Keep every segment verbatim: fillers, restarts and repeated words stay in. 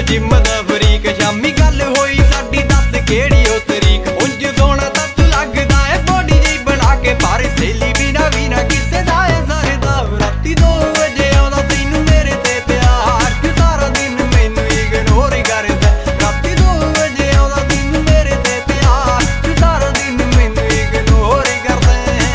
gym दा फरीक शामी गल होई साडी दस केड़ी ओ तरीक उंज सोना तत लगदा है बॉडी जी बना के पर सहेली बिना बिना किसे दा है सरदा राती दो बजे आउंदा तैनू मेरे ते प्यार तू सारा दिन मैनू इग्नोर करदा राती दो बजे आउंदा तैनू मेरे ते प्यार तू सारा दिन मैनू इग्नोर करदा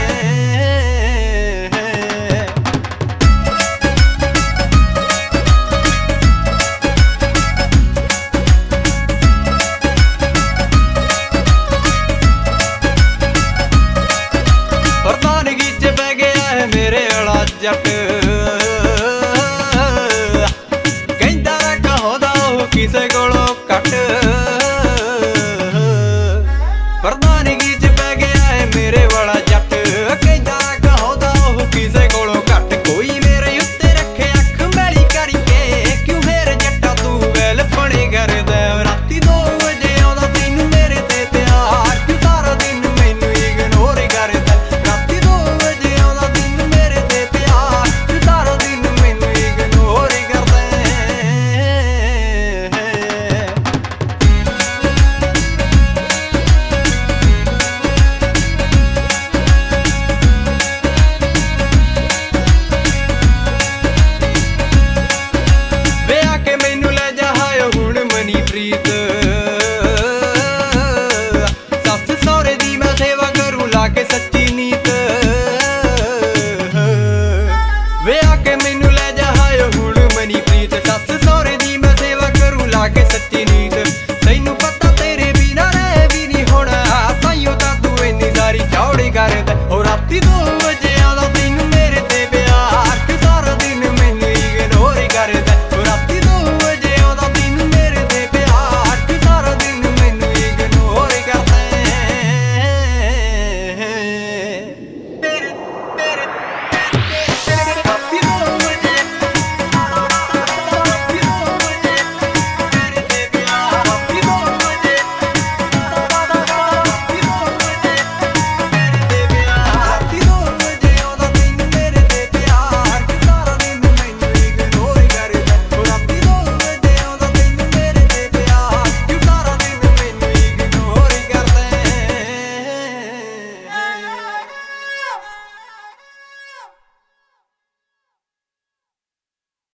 प्रधानगी च पै गया है मेरे वाला जट कहंदा कहोदा ओह किसे कोलों कट प्रधानगी